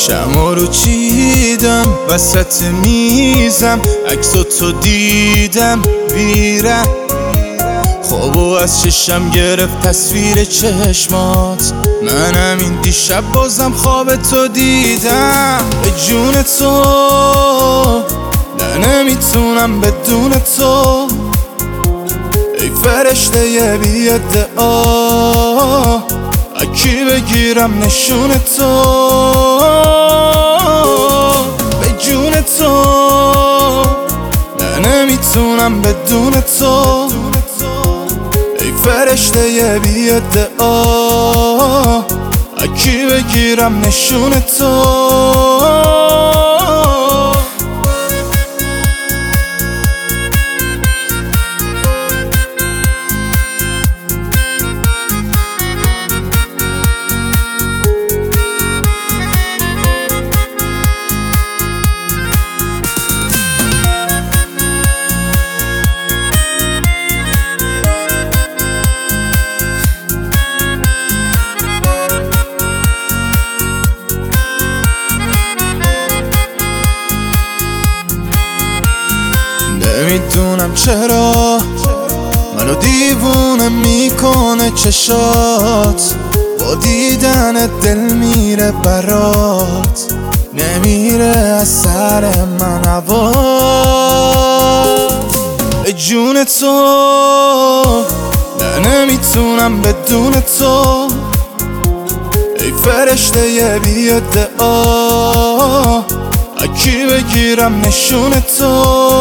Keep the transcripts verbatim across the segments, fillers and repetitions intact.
شمع رو چیدم وسط میزم، عکس تو دیدم بیره، خوابو از چشم گرفت تصویر چشمات، منم این دیشب بازم خواب تو دیدم. به جون تو نه نمیتونم بدون تو، ای فرشته ی بی ادعا، اکی بگیرم نشون تو. به جون تو نه نمیتونم بدون تو، ای فرشته ی بی ادعا، اکی بگیرم نشون تو. نمیدونم چرا منو دیوونه میکنه چشات، با دیدن دل میره برات، نمیره از سر من هوات. به جون تو نه نمیتونم بدون تو، ای فرشته ی بی ادعا، اکی بگیرم نشون تو.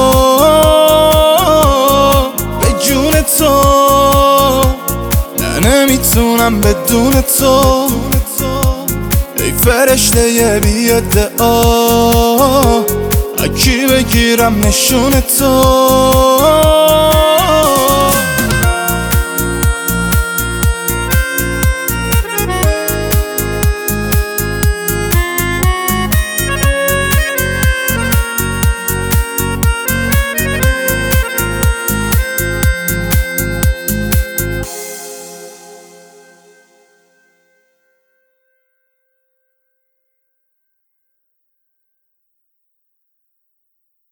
به جون تو نه نمیتونم بدون تو، ای فرشته ی بی ادعا، اکی بگیرم نشون تو.